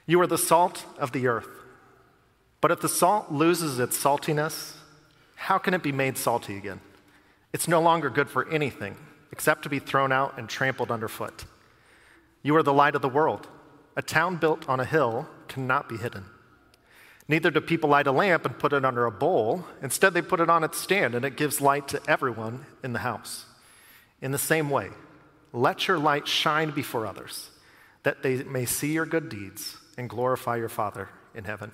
You are the salt of the earth. But if the salt loses its saltiness, how can it be made salty again? It's no longer good for anything except to be thrown out and trampled underfoot. You are the light of the world. A town built on a hill cannot be hidden. Neither do people light a lamp and put it under a bowl. Instead, they put it on its stand, and it gives light to everyone in the house. In the same way, let your light shine before others, that they may see your good deeds and glorify your Father in heaven.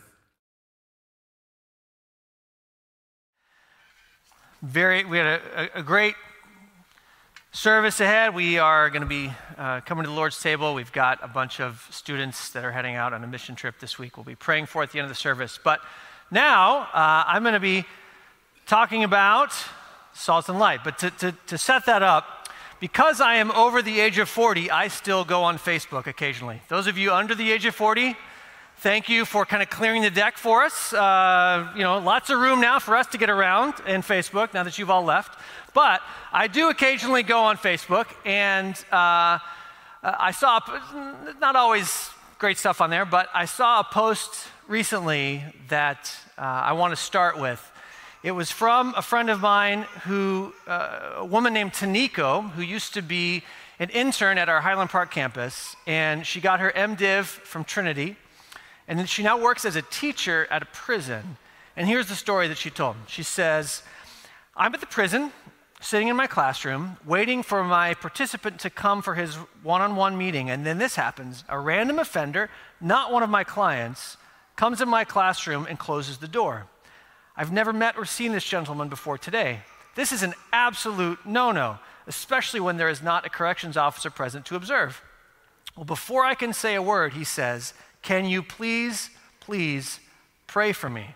We had a great service ahead. We are going to be coming to the Lord's table. We've got a bunch of students that are heading out on a mission trip this week. We'll be praying for at the end of the service. But now I'm going to be talking about salt and light. But to set that up, because I am over the age of 40, I still go on Facebook occasionally. Those of you under the age of 40, thank you for kind of clearing the deck for us. Lots of room now for us to get around in Facebook now that you've all left. But I do occasionally go on Facebook, and I saw, not always great stuff on there, but I saw a post recently that I want to start with. It was from a friend of mine a woman named Taniko, who used to be an intern at our Highland Park campus, and she got her MDiv from Trinity, and then she now works as a teacher at a prison. And here's the story that she told. She says, I'm at the prison, sitting in my classroom, waiting for my participant to come for his one-on-one meeting, and then this happens. A random offender, not one of my clients, comes in my classroom and closes the door. I've never met or seen this gentleman before today. This is an absolute no-no, especially when there is not a corrections officer present to observe. Well, before I can say a word, he says, can you please pray for me?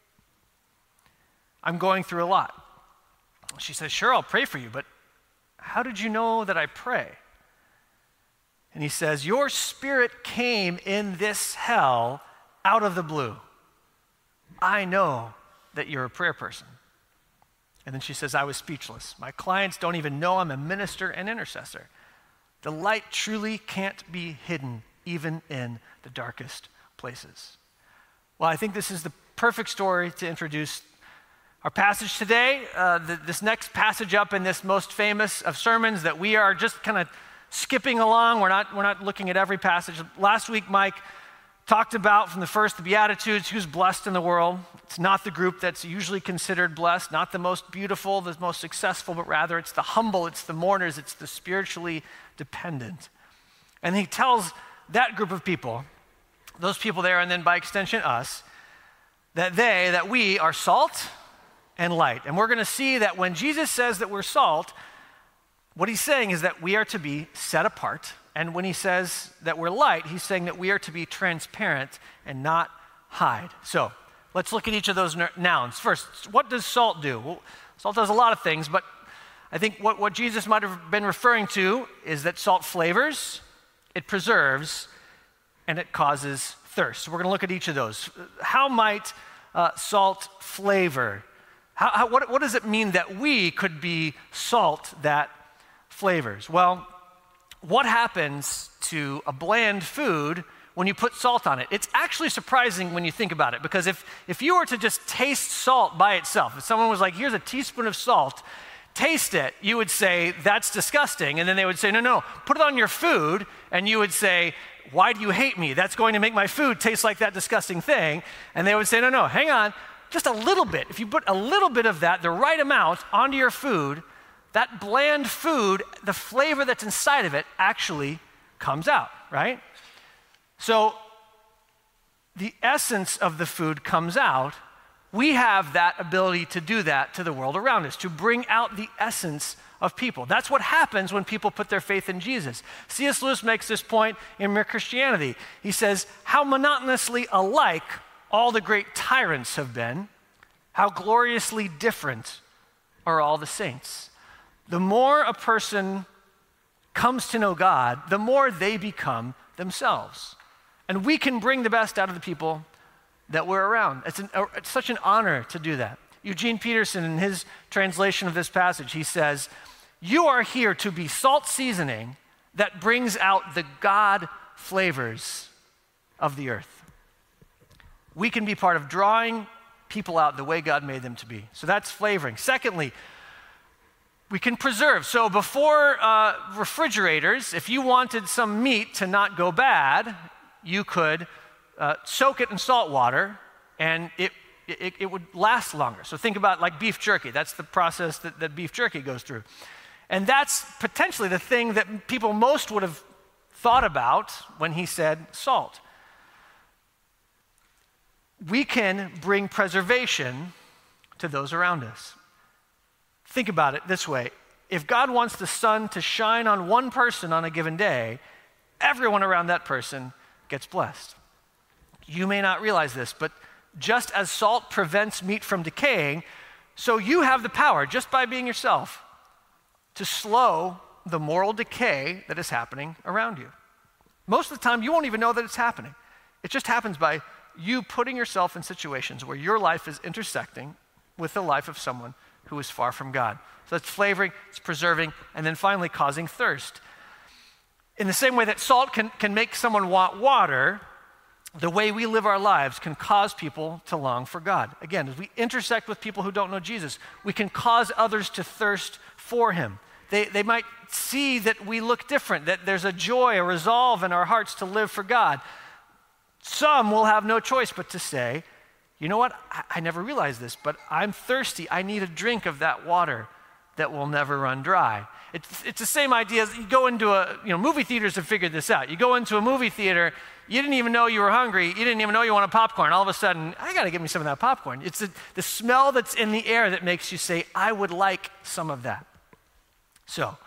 I'm going through a lot. She says, sure, I'll pray for you, but how did you know that I pray? And he says, your spirit came in this hell out of the blue. I know that you're a prayer person. And then she says, I was speechless. My clients don't even know I'm a minister and intercessor. The light truly can't be hidden, even in the darkest places. Well, I think this is the perfect story to introduce our passage today. This next passage up in this most famous of sermons that we are just kind of skipping along. We're not looking at every passage. Last week, Mike talked about from the first, the Beatitudes, who's blessed in the world. It's not the group that's usually considered blessed, not the most beautiful, the most successful, but rather it's the humble, it's the mourners, it's the spiritually dependent. And he tells that group of people, those people there, and then by extension us, that we are salt and light. And we're going to see that when Jesus says that we're salt, what he's saying is that we are to be set apart. And when he says that we're light, he's saying that we are to be transparent and not hide. So let's look at each of those nouns. First, what does salt do? Well, salt does a lot of things, but I think what Jesus might have been referring to is that salt flavors, it preserves, and it causes thirst. So we're going to look at each of those. How might salt flavor? What does it mean that we could be salt that flavors? Well, what happens to a bland food when you put salt on it? It's actually surprising when you think about it, because if you were to just taste salt by itself, if someone was like, here's a teaspoon of salt, taste it, you would say, that's disgusting. And then they would say, no, put it on your food, and you would say, why do you hate me? That's going to make my food taste like that disgusting thing. And they would say, no, hang on, just a little bit. If you put a little bit of that, the right amount, onto your food, that bland food, the flavor that's inside of it actually comes out, right? So the essence of the food comes out. We have that ability to do that to the world around us, to bring out the essence of people. That's what happens when people put their faith in Jesus. C.S. Lewis makes this point in Mere Christianity. He says, how monotonously alike all the great tyrants have been, how gloriously different are all the saints. The more a person comes to know God, the more they become themselves. And we can bring the best out of the people that we're around. It's such an honor to do that. Eugene Peterson, in his translation of this passage, he says, you are here to be salt seasoning that brings out the God flavors of the earth. We can be part of drawing people out the way God made them to be. So that's flavoring. Secondly, we can preserve. So before refrigerators, if you wanted some meat to not go bad, you could soak it in salt water, and it would last longer. So think about like beef jerky. That's the process that beef jerky goes through. And that's potentially the thing that people most would have thought about when he said salt. We can bring preservation to those around us. Think about it this way. If God wants the sun to shine on one person on a given day, everyone around that person gets blessed. You may not realize this, but just as salt prevents meat from decaying, so you have the power, just by being yourself, to slow the moral decay that is happening around you. Most of the time, you won't even know that it's happening. It just happens by you putting yourself in situations where your life is intersecting with the life of someone who is far from God. So it's flavoring, it's preserving, and then finally causing thirst. In the same way that salt can make someone want water, the way we live our lives can cause people to long for God. Again, as we intersect with people who don't know Jesus, we can cause others to thirst for him. They might see that we look different, that there's a joy, a resolve in our hearts to live for God. Some will have no choice but to say, you know what, I never realized this, but I'm thirsty. I need a drink of that water that will never run dry. It's the same idea as you go into movie theaters have figured this out. You go into a movie theater, you didn't even know you were hungry, you didn't even know you wanted popcorn. All of a sudden, I gotta get me some of that popcorn. It's the smell that's in the air that makes you say, I would like some of that. So,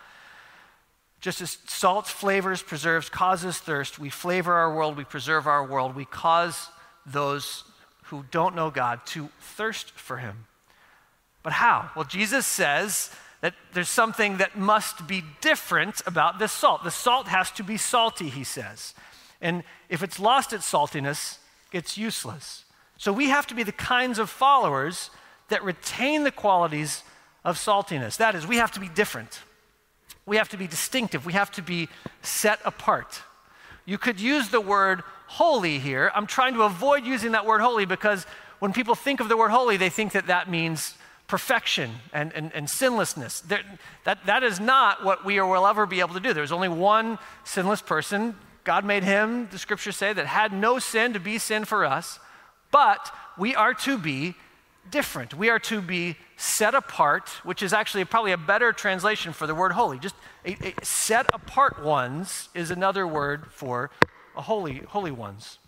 just as salt flavors, preserves, causes thirst, we flavor our world, we preserve our world, we cause those who don't know God to thirst for him. But how? Well, Jesus says that there's something that must be different about this salt. The salt has to be salty, he says. And if it's lost its saltiness, it's useless. So we have to be the kinds of followers that retain the qualities of saltiness. That is, we have to be different. We have to be distinctive. We have to be set apart. You could use the word holy here. I'm trying to avoid using that word holy because when people think of the word holy, they think that means perfection and sinlessness. That is not what we will ever be able to do. There's only one sinless person. God made him, the scriptures say, that had no sin to be sin for us. But we are to be different. We are to be set apart, which is actually probably a better translation for the word holy. Just a set apart ones is another word for a holy ones.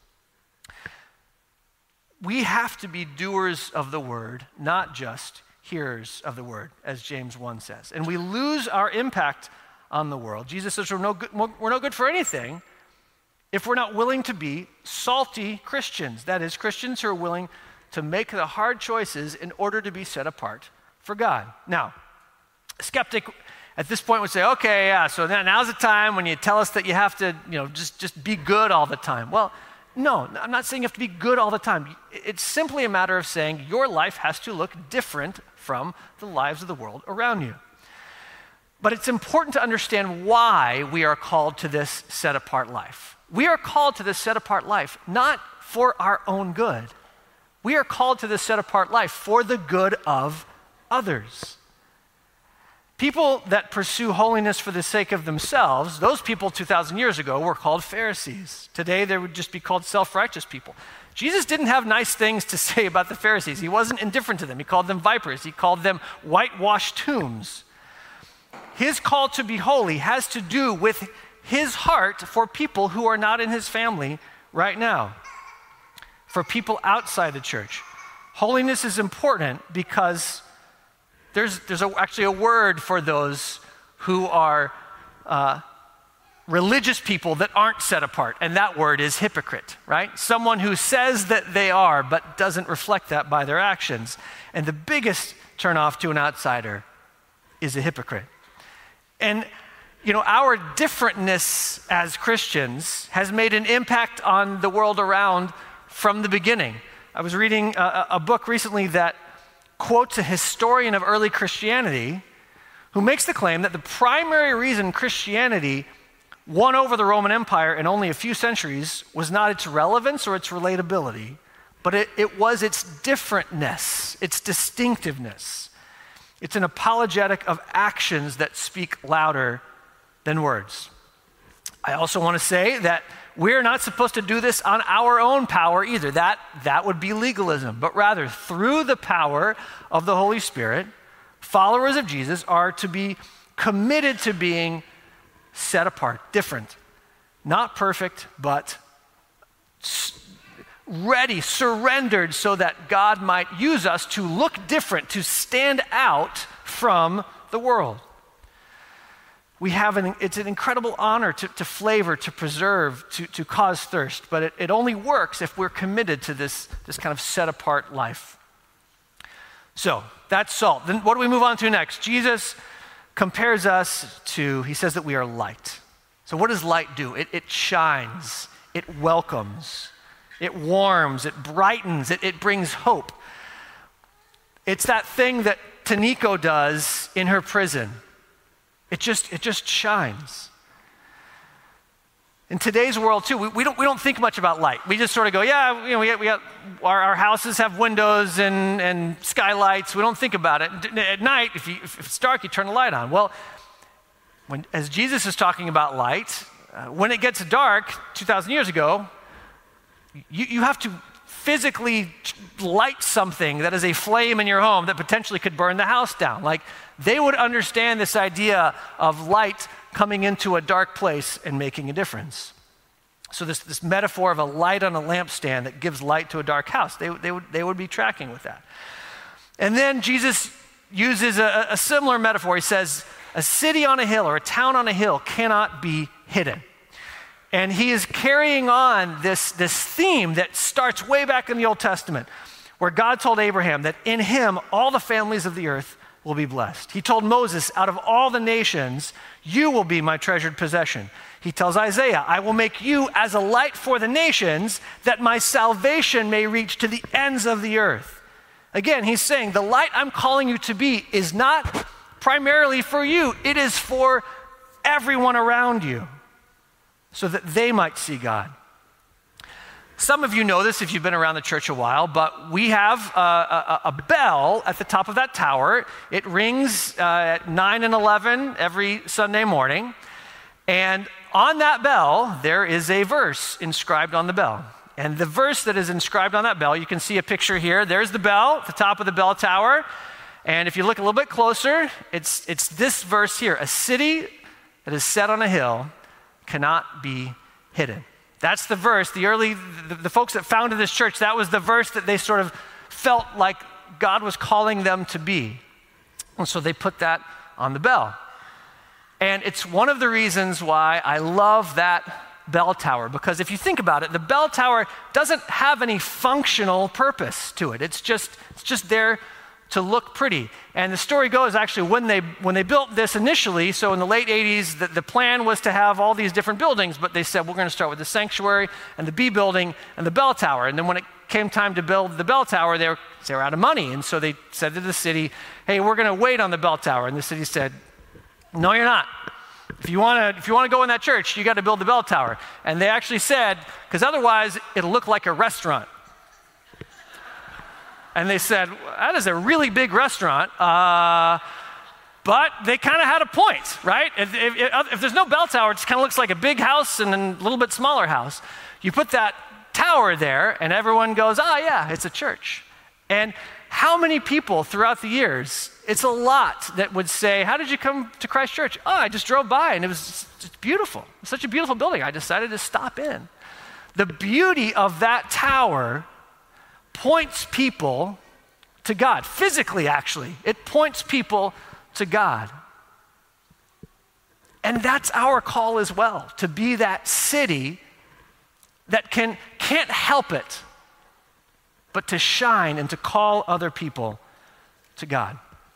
We have to be doers of the word, not just hearers of the word, as James 1 says. And we lose our impact on the world. Jesus says we're no good for anything if we're not willing to be salty Christians. That is, Christians who are willing to make the hard choices in order to be set apart for God. Now, a skeptic at this point would say, okay, yeah, so now's the time when you tell us that you have to, just be good all the time. Well, no, I'm not saying you have to be good all the time. It's simply a matter of saying your life has to look different from the lives of the world around you. But it's important to understand why we are called to this set-apart life. We are called to this set-apart life not for our own good. We are called to this set-apart life for the good of others. People that pursue holiness for the sake of themselves, those people 2,000 years ago were called Pharisees. Today, they would just be called self-righteous people. Jesus didn't have nice things to say about the Pharisees. He wasn't indifferent to them. He called them vipers. He called them whitewashed tombs. His call to be holy has to do with his heart for people who are not in his family right now, for people outside the church. Holiness is important because there's actually a word for those who are religious people that aren't set apart, and that word is hypocrite, right? Someone who says that they are, but doesn't reflect that by their actions. And the biggest turnoff to an outsider is a hypocrite. And, our differentness as Christians has made an impact on the world around from the beginning. I was reading a book recently that quotes a historian of early Christianity who makes the claim that the primary reason Christianity won over the Roman Empire in only a few centuries was not its relevance or its relatability, but it was its differentness, its distinctiveness. It's an apologetic of actions that speak louder than words. I also want to say that we're not supposed to do this on our own power either. That would be legalism. But rather, through the power of the Holy Spirit, followers of Jesus are to be committed to being set apart, different. Not perfect, but ready, surrendered so that God might use us to look different, to stand out from the world. It's an incredible honor to flavor, to preserve, to cause thirst, but it only works if we're committed to this kind of set-apart life. So, that's salt. Then what do we move on to next? Jesus compares us to, he says that we are light. So what does light do? It shines, it welcomes, it warms, it brightens, it brings hope. It's that thing that Taniko does in her prison. It just shines. In today's world too, we don't think much about light. We just sort of go, yeah, we got our houses have windows and skylights. We don't think about it. At night, if it's dark, you turn the light on. Well, as Jesus is talking about light, when it gets dark 2,000 years ago, you have to physically light something that is a flame in your home that potentially could burn the house down. Like, they would understand this idea of light coming into a dark place and making a difference. So this metaphor of a light on a lampstand that gives light to a dark house, they would be tracking with that. And then Jesus uses a similar metaphor. He says, a city on a hill or a town on a hill cannot be hidden. And he is carrying on this theme that starts way back in the Old Testament, where God told Abraham that in him all the families of the earth will be blessed. He told Moses, out of all the nations, you will be my treasured possession. He tells Isaiah, I will make you as a light for the nations, that my salvation may reach to the ends of the earth. Again, he's saying, the light I'm calling you to be is not primarily for you. It is for everyone around you, so that they might see God. Some of you know this if you've been around the church a while, but we have a bell at the top of that tower. It rings at 9 and 11 every Sunday morning. And on that bell, there is a verse inscribed on the bell. And the verse that is inscribed on that bell, you can see a picture here. There's the bell at the top of the bell tower. And if you look a little bit closer, it's this verse here. A city that is set on a hill cannot be hidden. That's the verse. The folks that founded this church, that was the verse that they sort of felt like God was calling them to be. And so they put that on the bell. And it's one of the reasons why I love that bell tower, because if you think about it, the bell tower doesn't have any functional purpose to it. It's just there to look pretty. And the story goes, actually, when they built this initially, so in the late 80s, the plan was to have all these different buildings, but they said, we're going to start with the sanctuary and the B building and the bell tower. And then when it came time to build the bell tower, they were out of money. And so they said to the city, hey, we're going to wait on the bell tower. And the city said, no, you're not. If you want to go in that church, you got to build the bell tower. And they actually said, because otherwise it'll look like a restaurant. And they said, that is a really big restaurant, but they kind of had a point, right? If there's no bell tower, it just kind of looks like a big house and a little bit smaller house. You put that tower there, and everyone goes, oh yeah, it's a church. And how many people throughout the years, it's a lot, that would say, how did you come to Christ Church? Oh, I just drove by, and it was just beautiful. It's such a beautiful building. I decided to stop in. The beauty of that tower points people to God. Physically, actually, it points people to God. And that's our call as well, to be that city that can't help it, but to shine and to call other people to God.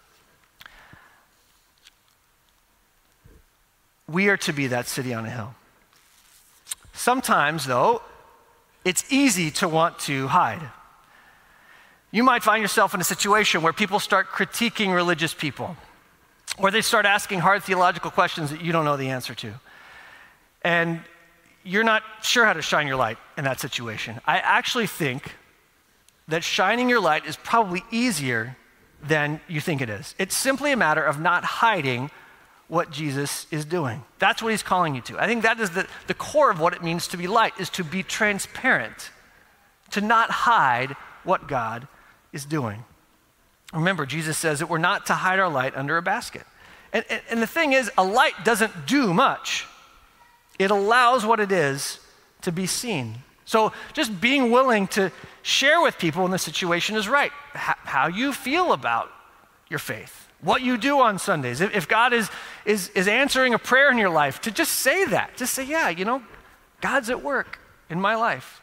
We are to be that city on a hill. Sometimes, though, it's easy to want to hide. You might find yourself in a situation where people start critiquing religious people, or they start asking hard theological questions that you don't know the answer to. and you're not sure how to shine your light in that situation. I actually think that shining your light is probably easier than you think it is. It's simply a matter of not hiding what Jesus is doing. That's what he's calling you to. I think that is the core of what it means to be light, is to be transparent, to not hide what God is doing. Remember, Jesus says that we're not to hide our light under a basket. And the thing is, a light doesn't do much. It allows what it is to be seen. So just being willing to share with people in the situation is right. How you feel about your faith, what you do on Sundays. If God is answering a prayer in your life, to just say that. Just say, yeah, God's at work in my life.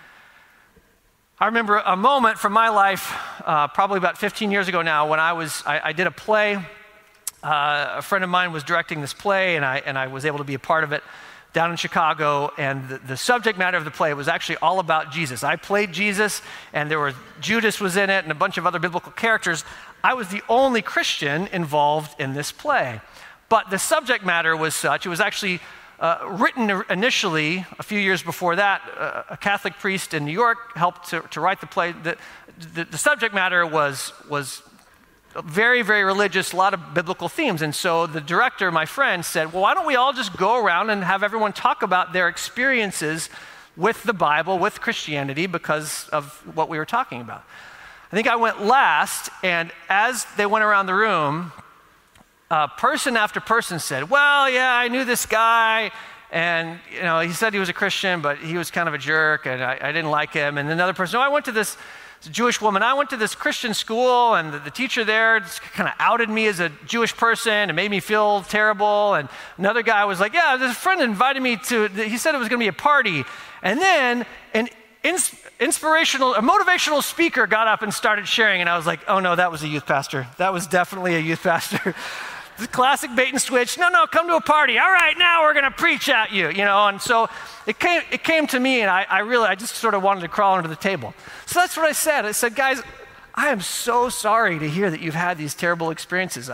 I remember a moment from my life, probably about 15 years ago now, when I did a play. A friend of mine was directing this play, and I was able to be a part of it down in Chicago, and the subject matter of the play was actually all about Jesus. I played Jesus, and Judas was in it, and a bunch of other biblical characters. I was the only Christian involved in this play. But the subject matter was such, it was actually written initially, a few years before that. A Catholic priest in New York helped to write the play. The subject matter was very, very religious, a lot of biblical themes. And so the director, my friend, said, well, why don't we all just go around and have everyone talk about their experiences with the Bible, with Christianity, because of what we were talking about. I think I went last, and as they went around the room, person after person said, well, yeah, I knew this guy, and he said he was a Christian, but he was kind of a jerk, and I didn't like him. And another person, I went to this Jewish woman, I went to this Christian school, and the teacher there just kind of outed me as a Jewish person and made me feel terrible. And another guy was like, yeah, this friend invited me he said it was going to be a party. And then a motivational speaker got up and started sharing, and I was like, oh no, that was a youth pastor. That was definitely a youth pastor. The classic bait and switch. No, come to a party. All right, now we're going to preach at you, And so it came to me, and I just sort of wanted to crawl under the table. So that's what I said. I said, guys, I am so sorry to hear that you've had these terrible experiences.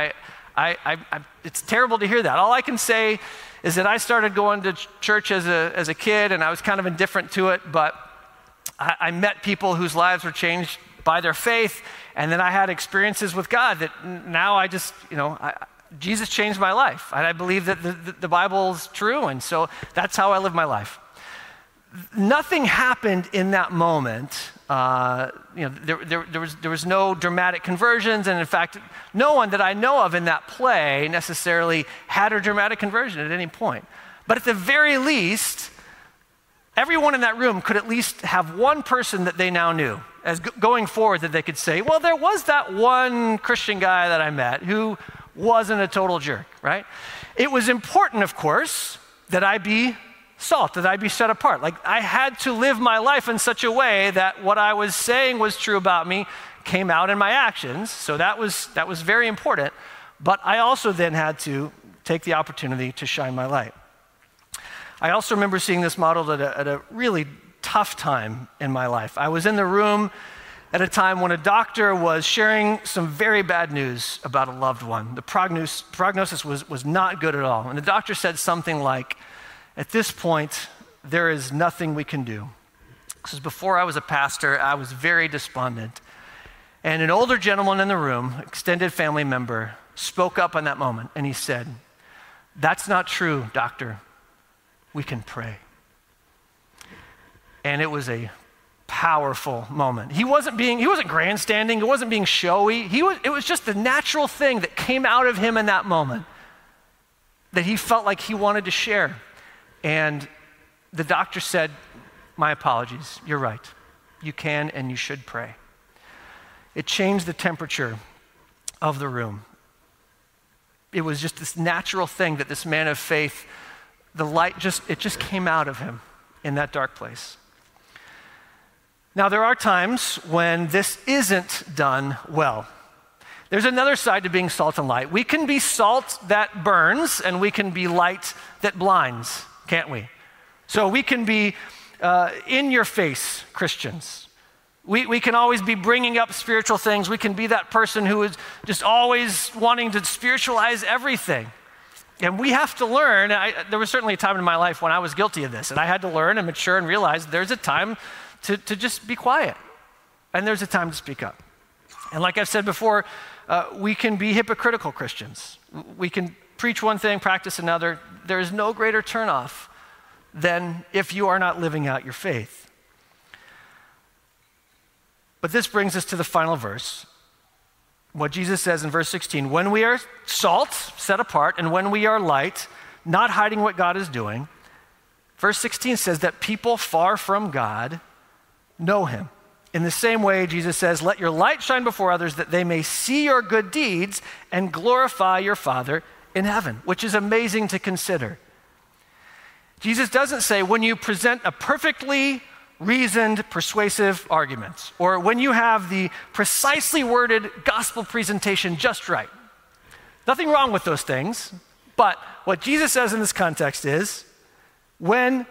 It's terrible to hear that. All I can say is that I started going to church as a kid, and I was kind of indifferent to it, but I met people whose lives were changed by their faith, and then I had experiences with God that now Jesus changed my life, and I believe that the Bible is true, and so that's how I live my life. Nothing happened in that moment. There was no dramatic conversions, and in fact, no one that I know of in that play necessarily had a dramatic conversion at any point. But at the very least, everyone in that room could at least have one person that they now knew as going forward, that they could say, well, there was that one Christian guy that I met who wasn't a total jerk, right? It was important, of course, that I be salt, that I be set apart. Like, I had to live my life in such a way that what I was saying was true about me came out in my actions. So that was very important. But I also then had to take the opportunity to shine my light. I also remember seeing this modeled at a really tough time in my life. I was in the room at a time when a doctor was sharing some very bad news about a loved one. The prognosis was not good at all. And the doctor said something like, at this point, there is nothing we can do. This is before I was a pastor. I was very despondent. And an older gentleman in the room, extended family member, spoke up in that moment, and he said, that's not true, doctor. We can pray. And it was a powerful moment. He wasn't grandstanding. It wasn't being showy. It was just the natural thing that came out of him in that moment that he felt like he wanted to share. And the doctor said, my apologies. You're right. You can and you should pray. It changed the temperature of the room. It was just this natural thing that this man of faith, the light just came out of him in that dark place. Now, there are times when this isn't done well. There's another side to being salt and light. We can be salt that burns, and we can be light that blinds, can't we? So we can be in-your-face Christians. We can always be bringing up spiritual things. We can be that person who is just always wanting to spiritualize everything. And we have to learn. There was certainly a time in my life when I was guilty of this, and I had to learn and mature and realize there's a time to just be quiet, and there's a time to speak up. And like I've said before, we can be hypocritical Christians. We can preach one thing, practice another. There is no greater turnoff than if you are not living out your faith. But this brings us to the final verse. What Jesus says in verse 16, when we are salt, set apart, and when we are light, not hiding what God is doing, verse 16 says that people far from God know him. In the same way, Jesus says, let your light shine before others that they may see your good deeds and glorify your Father in heaven, which is amazing to consider. Jesus doesn't say when you present a perfectly reasoned, persuasive argument, or when you have the precisely worded gospel presentation just right. Nothing wrong with those things, but what Jesus says in this context is when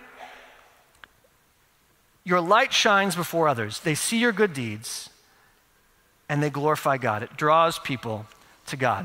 your light shines before others, they see your good deeds and they glorify God. It draws people to God.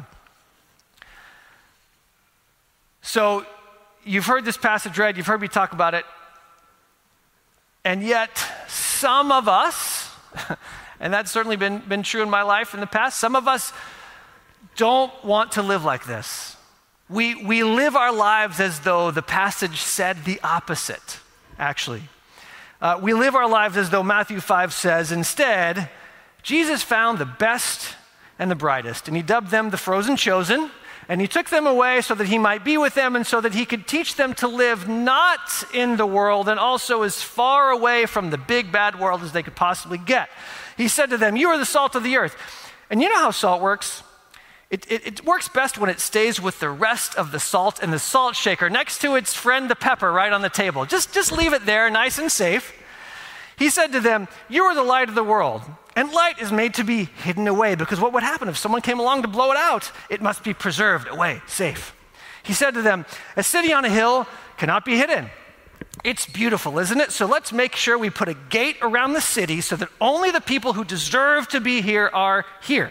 So you've heard this passage read, you've heard me talk about it, and yet some of us, and that's certainly been true in my life in the past, some of us don't want to live like this. We live our lives as though the passage said the opposite, actually. We live our lives as though Matthew 5 says, instead, Jesus found the best and the brightest, and he dubbed them the frozen chosen, and he took them away so that he might be with them and so that he could teach them to live not in the world and also as far away from the big bad world as they could possibly get. He said to them, you are the salt of the earth. And you know how salt works? It works best when it stays with the rest of the salt in the salt shaker next to its friend the pepper right on the table. Just leave it there nice and safe. He said to them, you are the light of the world, and light is made to be hidden away, because what would happen if someone came along to blow it out? It must be preserved away, safe. He said to them, a city on a hill cannot be hidden. It's beautiful, isn't it? So let's make sure we put a gate around the city so that only the people who deserve to be here are here.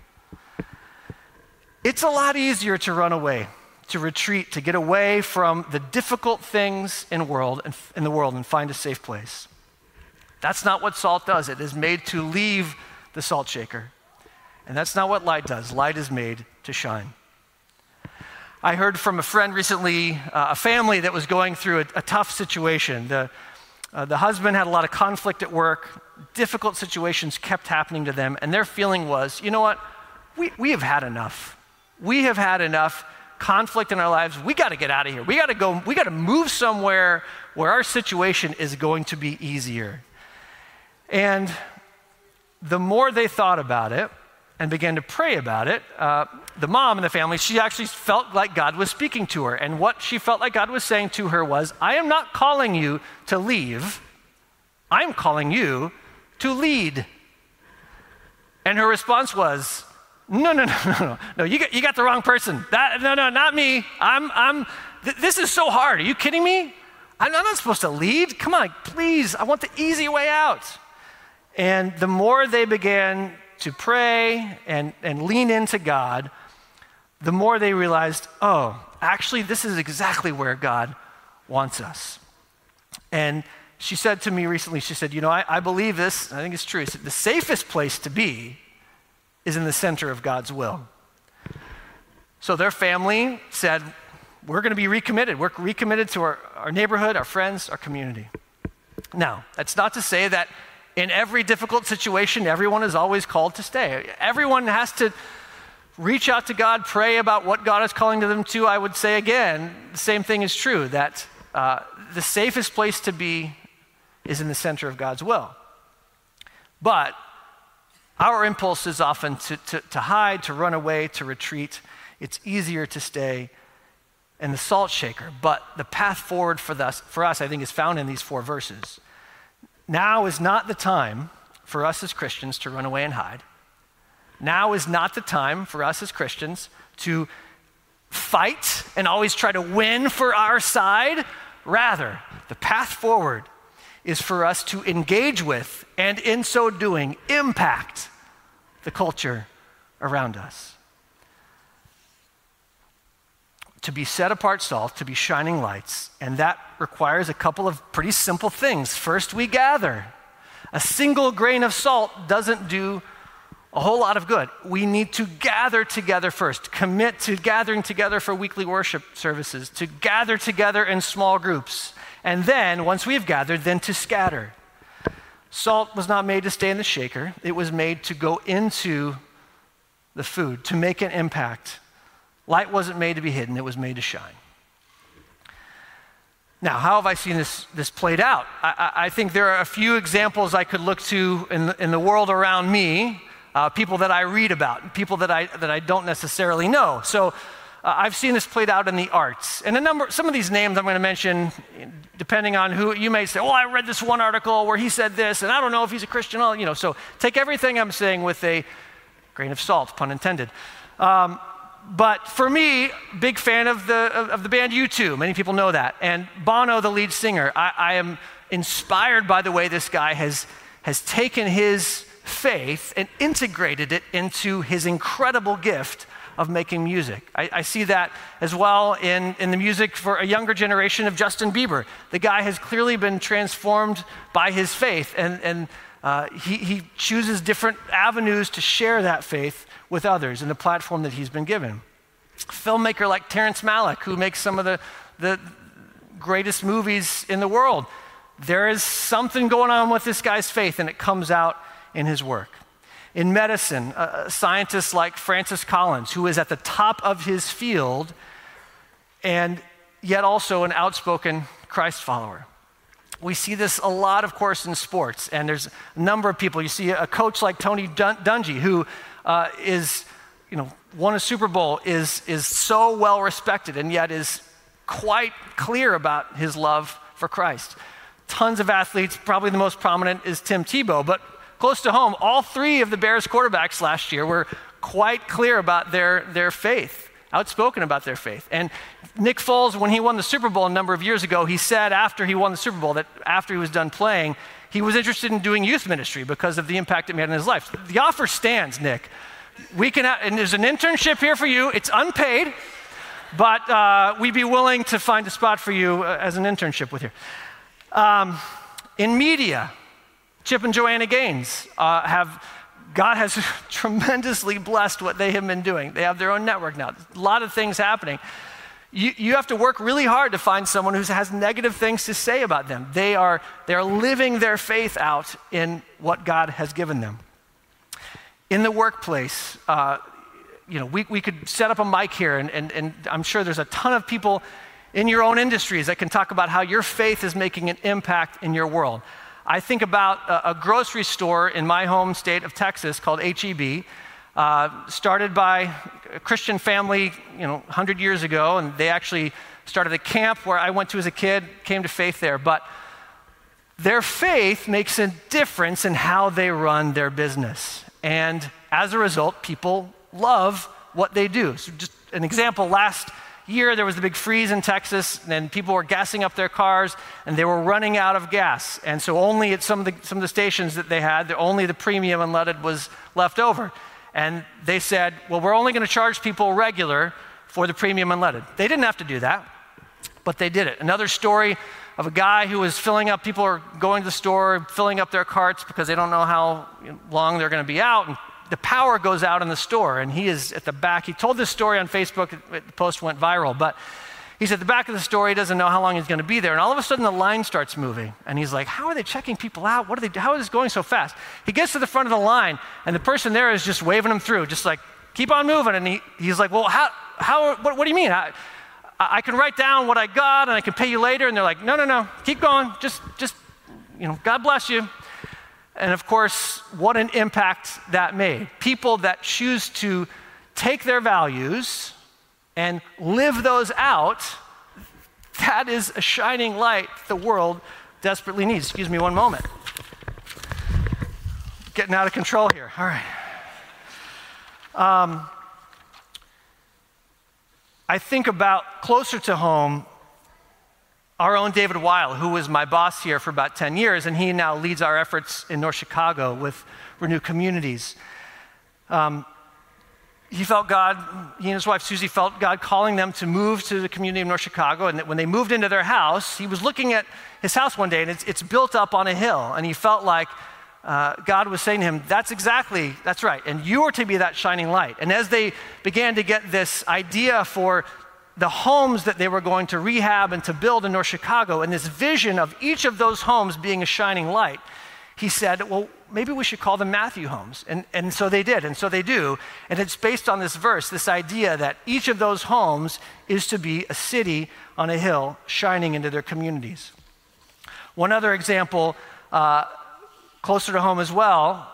It's a lot easier to run away, to retreat, to get away from the difficult things in the world and find a safe place. That's not what salt does. It is made to leave the salt shaker. And that's not what light does. Light is made to shine. I heard from a friend recently, a family that was going through a tough situation. The husband had a lot of conflict at work. Difficult situations kept happening to them. And their feeling was, you know what? We have had enough. We have had enough conflict in our lives. We got to get out of here. We got to move somewhere where our situation is going to be easier. And the more they thought about it and began to pray about it, the mom in the family, she actually felt like God was speaking to her. And what she felt like God was saying to her was, I am not calling you to leave. I'm calling you to lead. And her response was, no, you got the wrong person. No, not me. This is so hard. Are you kidding me? I'm not supposed to lead. Come on, please. I want the easy way out. And the more they began to pray and lean into God, the more they realized, oh, actually, this is exactly where God wants us. And she said to me recently, she said, you know, I believe this. I think it's true. She said, the safest place to be is in the center of God's will. So their family said, we're going to be recommitted. We're recommitted to our neighborhood, our friends, our community. Now, that's not to say that in every difficult situation, everyone is always called to stay. Everyone has to reach out to God, pray about what God is calling to them to. I would say again, the same thing is true, that the safest place to be is in the center of God's will. But our impulse is often to hide, to run away, to retreat. It's easier to stay in the salt shaker. But the path forward for us, I think, is found in these 4 verses. Now is not the time for us as Christians to run away and hide. Now is not the time for us as Christians to fight and always try to win for our side. Rather, the path forward is for us to engage with, and in so doing, impact the culture around us. to be set apart salt, to be shining lights, and that requires a couple of pretty simple things. First, we gather. A single grain of salt doesn't do a whole lot of good. We need to gather together first, commit to gathering together for weekly worship services, to gather together in small groups, and then, once we've gathered, then to scatter. Salt was not made to stay in the shaker. It was made to go into the food, to make an impact. Light wasn't made to be hidden. It was made to shine. Now, how have I seen this played out? I think there are a few examples I could look to in the world around me, people that I read about, people that I don't necessarily know. So I've seen this played out in the arts. And some of these names I'm going to mention, depending on who, you may say, oh, I read this one article where he said this, and I don't know if he's a Christian. So take everything I'm saying with a grain of salt, pun intended. But for me, big fan of the band U2. Many people know that. And Bono, the lead singer, I am inspired by the way this guy has taken his faith and integrated it into his incredible gift of making music. I see that as well in the music for a younger generation of Justin Bieber. The guy has clearly been transformed by his faith, and he chooses different avenues to share that faith with others in the platform that he's been given. A filmmaker like Terrence Malick, who makes some of the greatest movies in the world. There is something going on with this guy's faith, and it comes out in his work. In medicine, scientists like Francis Collins, who is at the top of his field, and yet also an outspoken Christ follower. We see this a lot, of course, in sports, and there's a number of people. You see a coach like Tony Dungy, who won a Super Bowl, is so well respected, and yet is quite clear about his love for Christ. Tons of athletes, probably the most prominent is Tim Tebow, but close to home, all three of the Bears quarterbacks last year were quite clear about their faith, outspoken about their faith. And Nick Foles, when he won the Super Bowl a number of years ago, he said after he won the Super Bowl that after he was done playing, he was interested in doing youth ministry because of the impact it made on his life. The offer stands, Nick. And there's an internship here for you. It's unpaid, but we'd be willing to find a spot for you as an internship with you. In media, Chip and Joanna Gaines God has tremendously blessed what they have been doing. They have their own network now. A lot of things happening. You have to work really hard to find someone who has negative things to say about them. They're living their faith out in what God has given them. In the workplace, we could set up a mic here, and I'm sure there's a ton of people in your own industries that can talk about how your faith is making an impact in your world. I think about a grocery store in my home state of Texas called H-E-B, started by a Christian family, 100 years ago, and they actually started a camp where I went to as a kid, came to faith there. But their faith makes a difference in how they run their business. And as a result, people love what they do. So just an example, last year there was the big freeze in Texas, and people were gassing up their cars, and they were running out of gas. And so only at some of the stations that they had, only the premium unleaded was left over. And they said, well, we're only going to charge people regular for the premium unleaded. They didn't have to do that, but they did it. Another story of a guy who was filling up, people are going to the store, filling up their carts because they don't know how long they're going to be out, and the power goes out in the store, and he is at the back. He told this story on Facebook, the post went viral, but he's at the back of the store, he doesn't know how long he's going to be there, and all of a sudden the line starts moving, and he's like, how are they checking people out? How is this going so fast? He gets to the front of the line, and the person there is just waving him through, just like, keep on moving, and he's like, well, what do you mean? I can write down what I got, and I can pay you later, and they're like, no, keep going, just God bless you. And of course, what an impact that made. People that choose to take their values and live those out, that is a shining light the world desperately needs. Excuse me one moment. Getting out of control here. All right. I think about closer to home, our own David Weil, who was my boss here for about 10 years, and he now leads our efforts in North Chicago with Renew Communities. he and his wife Susie felt God calling them to move to the community of North Chicago. And when they moved into their house, he was looking at his house one day, and it's built up on a hill. And he felt like God was saying to him, that's right. And you are to be that shining light. And as they began to get this idea for the homes that they were going to rehab and to build in North Chicago, and this vision of each of those homes being a shining light, he said, well, maybe we should call them Matthew homes. And so they did, and so they do. And it's based on this verse, this idea that each of those homes is to be a city on a hill shining into their communities. One other example, closer to home as well,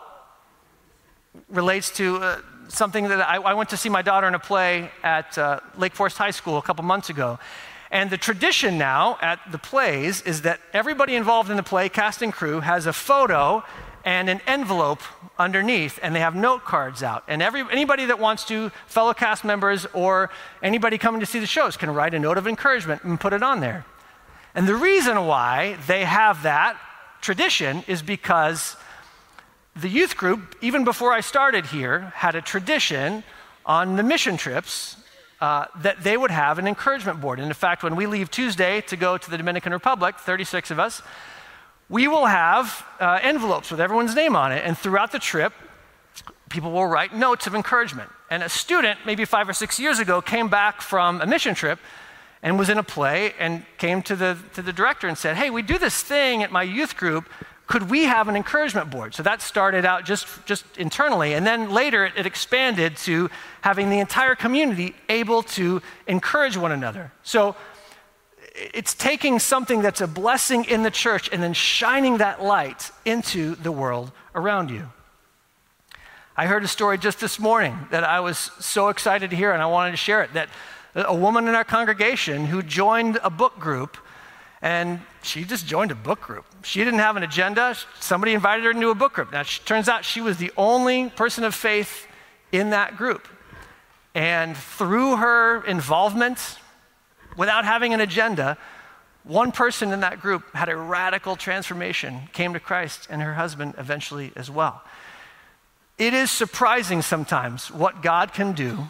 relates to something that I went to see my daughter in a play at Lake Forest High School a couple months ago. And the tradition now at the plays is that everybody involved in the play, cast and crew, has a photo and an envelope underneath, and they have note cards out. And anybody that wants to, fellow cast members or anybody coming to see the shows, can write a note of encouragement and put it on there. And the reason why they have that tradition is because the youth group, even before I started here, had a tradition on the mission trips that they would have an encouragement board. And in fact, when we leave Tuesday to go to the Dominican Republic, 36 of us, we will have envelopes with everyone's name on it. And throughout the trip, people will write notes of encouragement. And a student, maybe 5 or 6 years ago, came back from a mission trip and was in a play and came to the director and said, hey, we do this thing at my youth group. Could we have an encouragement board? So that started out just internally, and then later it expanded to having the entire community able to encourage one another. So it's taking something that's a blessing in the church and then shining that light into the world around you. I heard a story just this morning that I was so excited to hear, and I wanted to share it, that a woman in our congregation who joined a book group, and she just joined a book group. She didn't have an agenda. Somebody invited her into a book group. Now, it turns out she was the only person of faith in that group. And through her involvement, without having an agenda, one person in that group had a radical transformation, came to Christ, and her husband eventually as well. It is surprising sometimes what God can do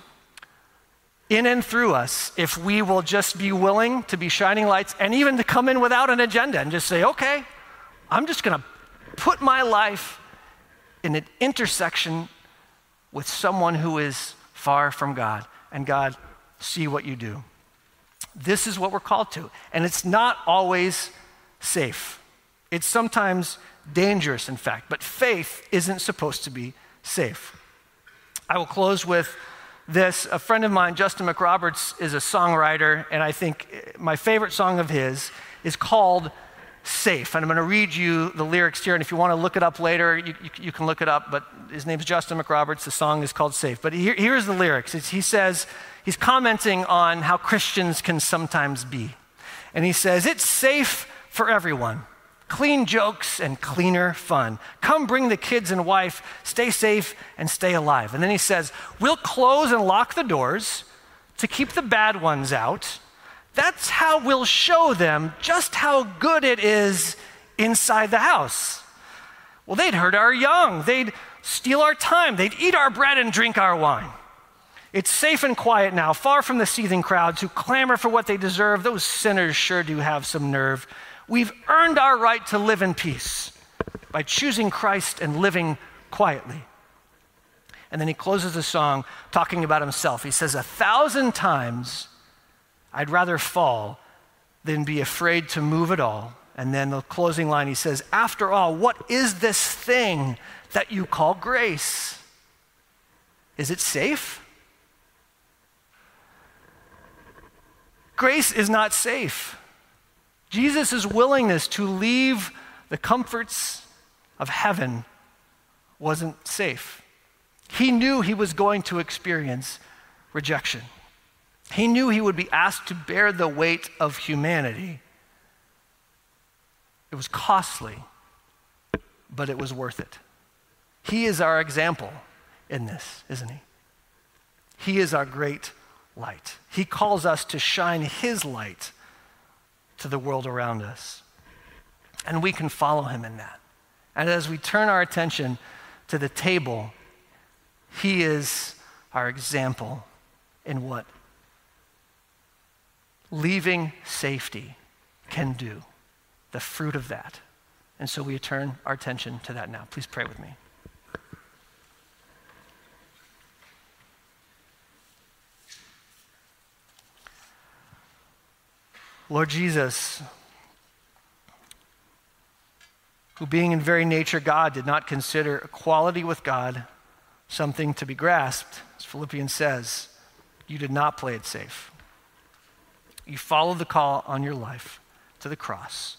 in and through us if we will just be willing to be shining lights and even to come in without an agenda and just say, okay, I'm just going to put my life in an intersection with someone who is far from God, and God, see what you do. This is what we're called to, and it's not always safe. It's sometimes dangerous, in fact, but faith isn't supposed to be safe. I will close with this. A friend of mine, Justin McRoberts, is a songwriter, and I think my favorite song of his is called Safe. And I'm going to read you the lyrics here, and if you want to look it up later, you can look it up, but his name's Justin McRoberts. The song is called Safe. But here's the lyrics. He says, he's commenting on how Christians can sometimes be. And he says, it's safe for everyone. Clean jokes and cleaner fun. Come bring the kids and wife, stay safe and stay alive. And then he says, we'll close and lock the doors to keep the bad ones out. That's how we'll show them just how good it is inside the house. Well, they'd hurt our young. They'd steal our time. They'd eat our bread and drink our wine. It's safe and quiet now, far from the seething crowds who clamor for what they deserve. Those sinners sure do have some nerve. We've earned our right to live in peace by choosing Christ and living quietly. And then he closes the song talking about himself. He says, 1,000 times I'd rather fall than be afraid to move at all. And then the closing line, he says, after all, what is this thing that you call grace? Is it safe? Grace is not safe. Jesus' willingness to leave the comforts of heaven wasn't safe. He knew he was going to experience rejection. He knew he would be asked to bear the weight of humanity. It was costly, but it was worth it. He is our example in this, isn't he? He is our great light. He calls us to shine his light to the world around us. And we can follow him in that. And as we turn our attention to the table, he is our example in what leaving safety can do, the fruit of that. And so we turn our attention to that now. Please pray with me. Lord Jesus, who being in very nature God did not consider equality with God something to be grasped, as Philippians says, you did not play it safe. You followed the call on your life to the cross.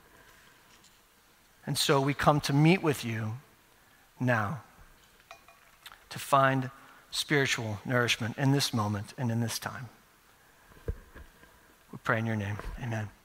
And so we come to meet with you now to find spiritual nourishment in this moment and in this time. We pray in your name. Amen.